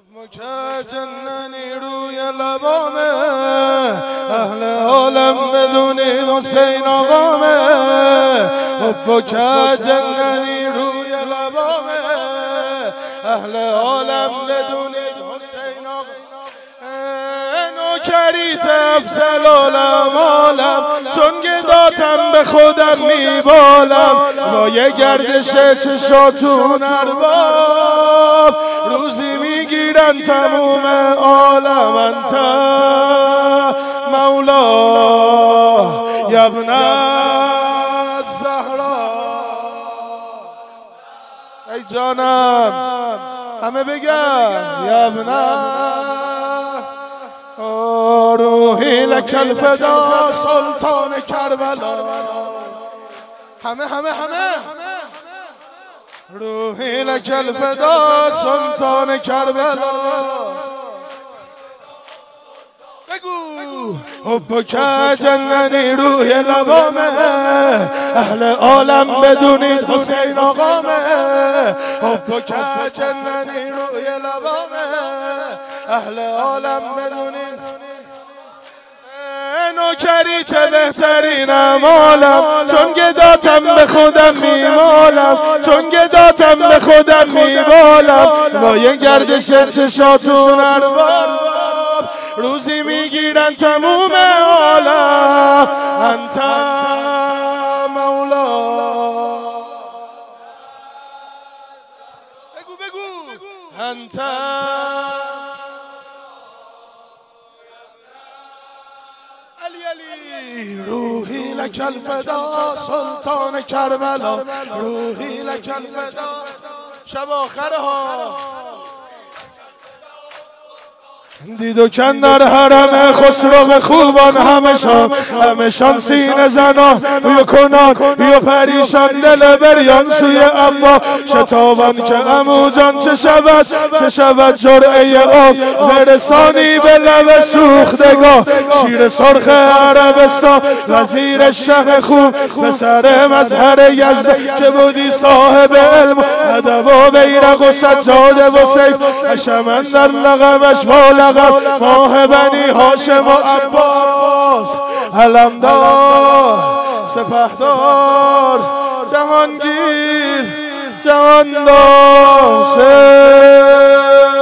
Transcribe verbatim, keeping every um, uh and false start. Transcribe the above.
که جننی روی لبامه، اهل عالم بدونید حسین آقامه. حب که جننی روی لبامه، اهل عالم بدونید حسین آقامه. نوکریت افضل عالم عالم، چون گداتم به خودم میبالم. با یه گردش چشاتون ارباب، روزی میگیرن تموم عالم. انت مولا یبن الزهرا. ای جانم همه بگن یبن روحی لک الفدا سلطان کربلا. همه همه همه روحی لک الفدا سلطان کربلا. بگو حب که جننی روی لبامه، اهل عالم بدونید حسین آقامه. حب که جننی روی لبامه، اهل عالم بدونید. نوکری چه بهترینم عالم، چون گداتم به خودم میمالم. چون گداتم به خودم میبالم، با یه گردش چشاتون ارباب، روزی میگیرن تموم عالم. انت مولا. بگو بگو انت علی علی. روحی لک الفدا سلطان کربلا. روحی لک الفدا. شب آخره ها دید و کن در حرم خسرو خوبان، همشان همشان سینه زنان یا کنان یا پریشان دل بریان سوی ابا شتابان. که عمو جان چه شود چه شود جرعه آب، برسانی به لب سوختگاه. شیر سرخ عربستان وزیر شه خوب، پسر مظهر یزد که بودی صاحب علم ادب و بیرق و سجاده و سیف. حشمن در لقبش با ماه بنی هاشم و عباس، علمدار سپهدار جهانگیر جهاندار.